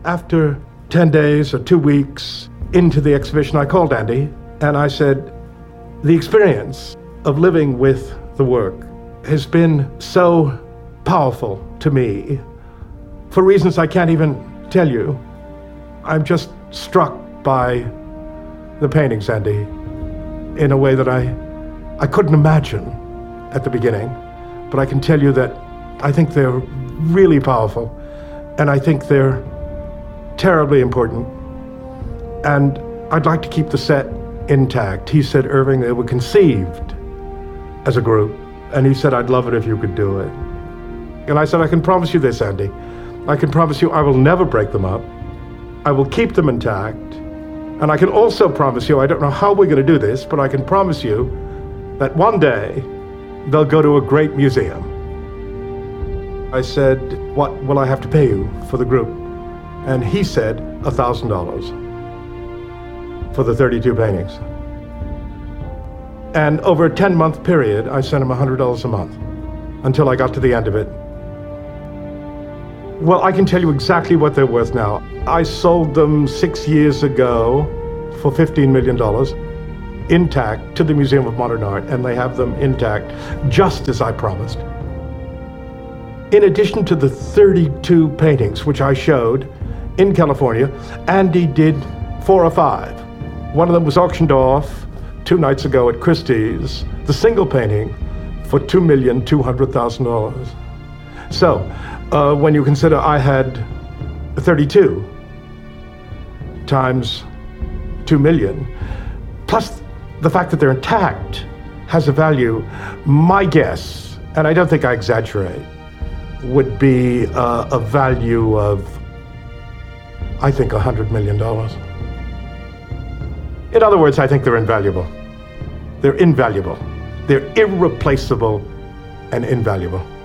After 10 days or 2 weeks into the exhibition, I called Andy and I said, the experience of living with the work has been so powerful to me for reasons I can't even tell you. I'm just struck by the paintings, Andy, in a way that I couldn't imagine at the beginning. But I can tell you that I think they're really powerful, and I think they're terribly important. And I'd like to keep the set intact. He said, Irving, they were conceived as a group, and he said, I'd love it if you could do it. And I said, I can promise you this, Andy. I can promise you I will never break them up. I will keep them intact. And I can also promise you, I don't know how we're going to do this, but I can promise you that one day they'll go to a great museum. I said, what will I have to pay you for the group? And he said, $1,000 for the 32 paintings. And over a 10-month period, I sent him $100 a month until I got to the end of it. Well, I can tell you exactly what they're worth now. I sold them 6 years ago for $15 million, intact, to the Museum of Modern Art, and they have them intact, just as I promised. In addition to the 32 paintings, which I showed in California, Andy did 4 or 5. One of them was auctioned off 2 nights ago at Christie's, the single painting, for $2,200,000. So, when you consider I had 32 times 2 million, plus the fact that they're intact has a value, my guess, and I don't think I exaggerate, would be a value of, I think, $100 million. In other words, I think they're invaluable. They're invaluable. They're irreplaceable and invaluable.